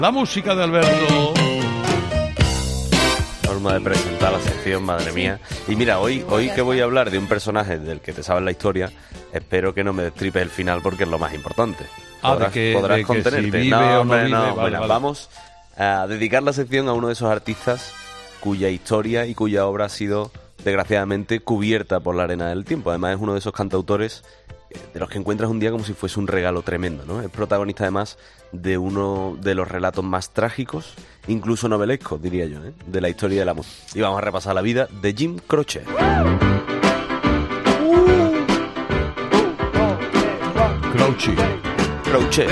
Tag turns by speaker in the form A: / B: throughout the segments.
A: La música de Alberto.
B: Forma de presentar la sección, madre mía. Y mira, hoy que voy a hablar de un personaje del que te sabes la historia, espero que no me destripes el final porque es lo más importante. Podrás contenerte.
A: Si vive o no vive, vale.
B: Vamos a dedicar la sección a uno de esos artistas cuya historia y cuya obra ha sido desgraciadamente cubierta por la arena del tiempo. Además es uno de esos cantautores de los que encuentras un día como si fuese un regalo tremendo, ¿no? Es protagonista además de uno de los relatos más trágicos, incluso novelescos, diría yo, de la historia de la música. Y vamos a repasar la vida de Jim Croce. Croce.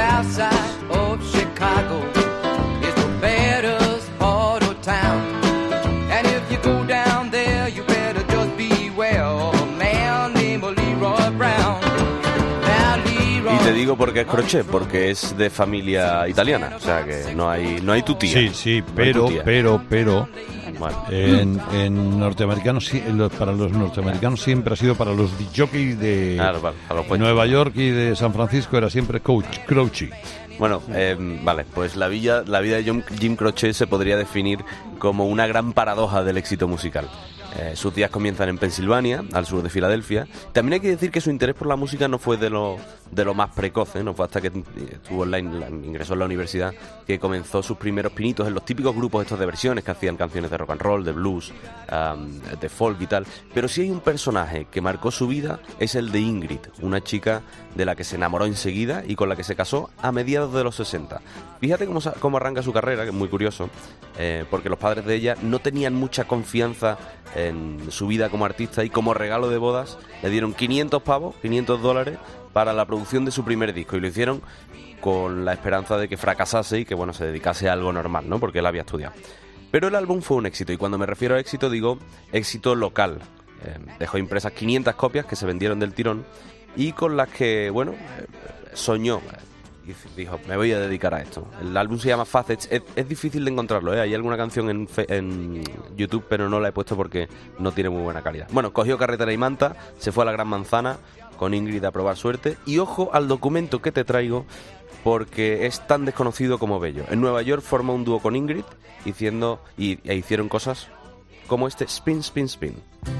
B: Y te digo por qué es Croce, porque es de familia italiana, o sea que no hay tutía.
A: Sí, pero
B: bueno.
A: En norteamericanos, para los norteamericanos siempre ha sido, para los jockeys de Nueva York y de San Francisco era siempre Croce.
B: Bueno, vale, pues la vida de Jim Croce se podría definir como una gran paradoja del éxito musical. Sus días comienzan en Pensilvania, al sur de Filadelfia. También hay que decir que su interés por la música no fue de lo más precoz, no fue hasta que ingresó en la universidad que comenzó sus primeros pinitos en los típicos grupos estos de versiones que hacían canciones de rock and roll, de blues, de folk y tal. Pero si hay un personaje que marcó su vida es el de Ingrid, una chica de la que se enamoró enseguida y con la que se casó a mediados de los 60. Fíjate cómo arranca su carrera, que es muy curioso, porque los padres de ella no tenían mucha confianza en su vida como artista y como regalo de bodas le dieron $500 para la producción de su primer disco, y lo hicieron con la esperanza de que fracasase y que se dedicase a algo normal, ¿no? Porque él había estudiado. Pero el álbum fue un éxito, y cuando me refiero a éxito digo éxito local. Dejó impresas 500 copias que se vendieron del tirón y con las que, soñó. Y dijo, me voy a dedicar a esto. El álbum se llama Facets. Es difícil de encontrarlo, Hay alguna canción en YouTube, pero no la he puesto porque no tiene muy buena calidad. Bueno, cogió carretera y manta, se fue a la Gran Manzana con Ingrid a probar suerte. Y ojo al documento que te traigo, porque es tan desconocido como bello. En Nueva York formó un dúo con Ingrid e hicieron cosas como este Spin, Spin, Spin.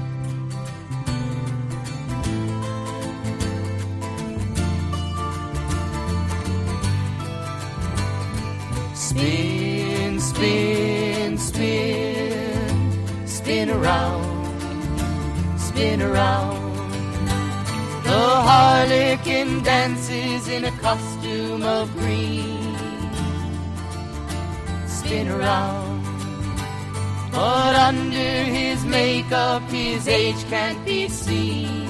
C: Spin, spin, spin, spin around, spin around. The harlequin dances in a costume of green. Spin around, but under his makeup his age can't be seen.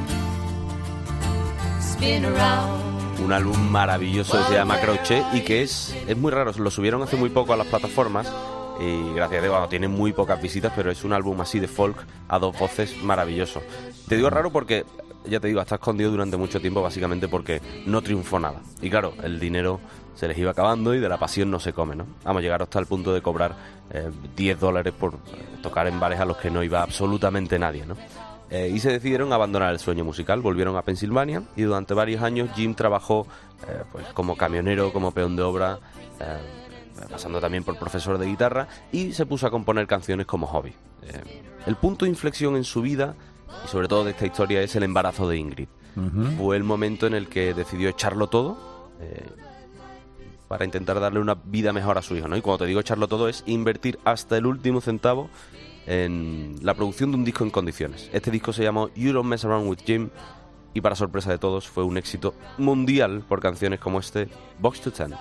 C: Spin around.
B: Un álbum maravilloso que se llama Croce y que es muy raro, lo subieron hace muy poco a las plataformas y gracias a Dios tiene muy pocas visitas, pero es un álbum así de folk a dos voces maravilloso. Te digo raro porque, ya te digo, está escondido durante mucho tiempo básicamente porque no triunfó nada. Y claro, el dinero se les iba acabando y de la pasión no se come, ¿no? Vamos, llegar hasta el punto de cobrar $10 por tocar en bares a los que no iba absolutamente nadie, ¿no? Y se decidieron a abandonar el sueño musical, volvieron a Pensilvania y durante varios años Jim trabajó como camionero, como peón de obra, pasando también por profesor de guitarra, y se puso a componer canciones como hobby. El punto de inflexión en su vida, y sobre todo de esta historia, es el embarazo de Ingrid. Fue el momento en el que decidió echarlo todo para intentar darle una vida mejor a su hijo, ¿no? Y cuando te digo echarlo todo es invertir hasta el último centavo en la producción de un disco en condiciones. Este disco se llamó You Don't Mess Around With Jim y para sorpresa de todos fue un éxito mundial por canciones como este Box to Ten.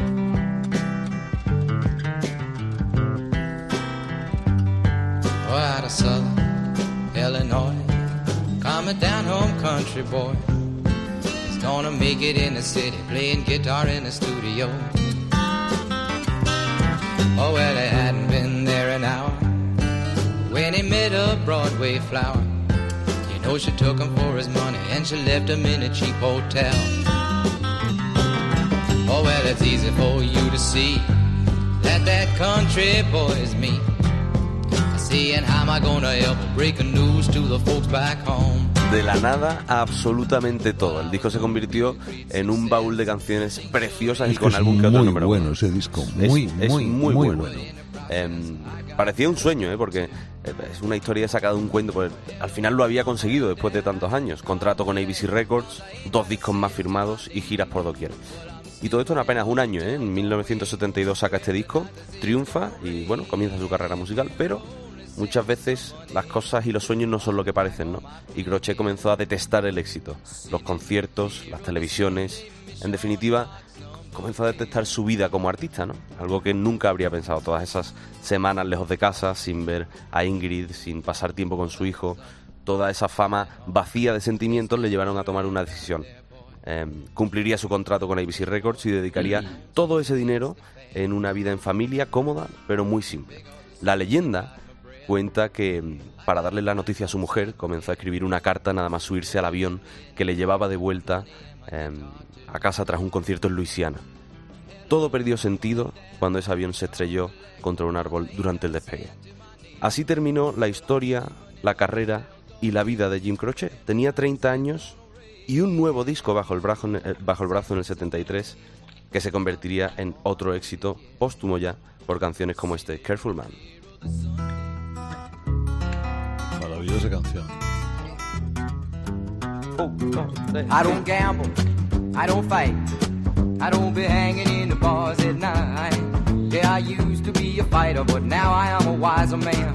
C: Out of Southern Illinois, coming down home country boy, he's gonna make it in the city, playing guitar in the studio. Oh well, he hadn't been there an hour when he met a Broadway flower. You know she took him for his money and she left him in a cheap hotel. Oh well, it's easy for you to see that country boy is me. See, and how am I gonna help break the news to the folks back home?
B: De la nada a absolutamente todo. El disco se convirtió en un baúl de canciones preciosas y con algún que otro número.
A: Muy bueno ese disco, muy bueno.
B: Parecía un sueño, porque es una historia sacada de un cuento, pues al final lo había conseguido después de tantos años. Contrato con ABC Records, 2 discos más firmados y giras por doquier. Y todo esto en apenas un año, En 1972 saca este disco, triunfa y bueno, comienza su carrera musical, pero muchas veces las cosas y los sueños no son lo que parecen, ¿no? Y Crochet comenzó a detestar el éxito, los conciertos, las televisiones, en definitiva, comenzó a detestar su vida como artista, ¿no? Algo que nunca habría pensado, todas esas semanas lejos de casa, sin ver a Ingrid, sin pasar tiempo con su hijo, toda esa fama vacía de sentimientos le llevaron a tomar una decisión. Cumpliría su contrato con ABC Records y dedicaría todo ese dinero en una vida en familia cómoda, pero muy simple. La leyenda cuenta que para darle la noticia a su mujer comenzó a escribir una carta nada más subirse al avión que le llevaba de vuelta a casa tras un concierto en Luisiana. Todo perdió sentido cuando ese avión se estrelló contra un árbol durante el despegue. Así terminó la historia, la carrera y la vida de Jim Croce. Tenía 30 años y un nuevo disco bajo el brazo en el 73 que se convertiría en otro éxito póstumo ya por canciones como este, Careful Man.
A: Maravillosa canción.
C: I don't gamble, I don't fight, I don't be hanging in the bars at night. Yeah, I used to be a fighter, but now I am a wiser man.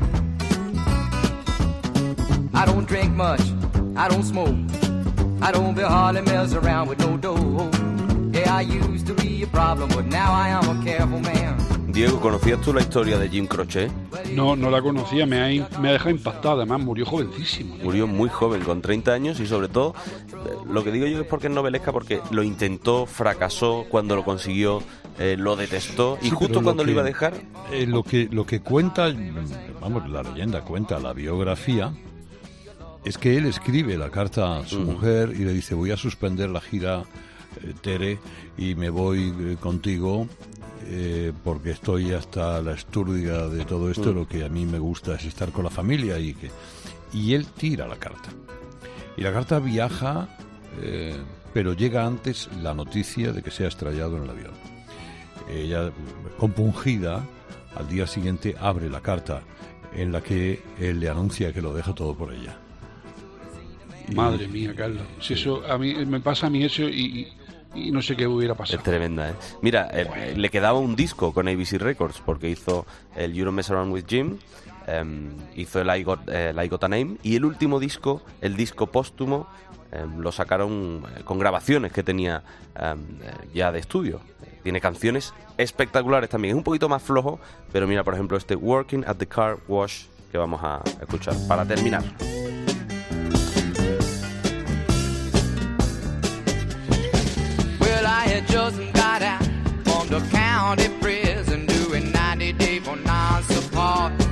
C: I don't drink much, I don't smoke, I don't be hardly mess around with no dough. Yeah, I used to be a problem, but now I am a careful man.
B: Diego, ¿conocías tú la historia de Jim Croce?
D: No la conocía, me ha dejado impactado, además murió jovencísimo.
B: Murió muy joven, con 30 años y sobre todo, lo que digo yo es porque es novelesca, porque lo intentó, fracasó, cuando lo consiguió, lo detestó y justo cuando lo iba a dejar...
A: Lo que cuenta, vamos, la leyenda cuenta, la biografía, es que él escribe la carta a su mujer y le dice: voy a suspender la gira, Tere, y me voy contigo... porque estoy hasta la estúrdiga de todo esto, lo que a mí me gusta es estar con la familia y él tira la carta. Y la carta viaja, pero llega antes la noticia de que se ha estrellado en el avión. Ella, compungida, al día siguiente abre la carta en la que él le anuncia que lo deja todo por ella.
D: Madre mía, Carlos. Si eso a mí me pasa a mí eso y no sé qué hubiera pasado.
B: Es tremenda, Mira, le quedaba un disco con ABC Records porque hizo el You Don't Mess Around with Jim, hizo el I Got a Name, y el último disco, el disco póstumo, lo sacaron con grabaciones que tenía ya de estudio. Tiene canciones espectaculares también. Es un poquito más flojo, pero mira, por ejemplo, este Working at the Car Wash que vamos a escuchar para terminar.
C: Just got out from the county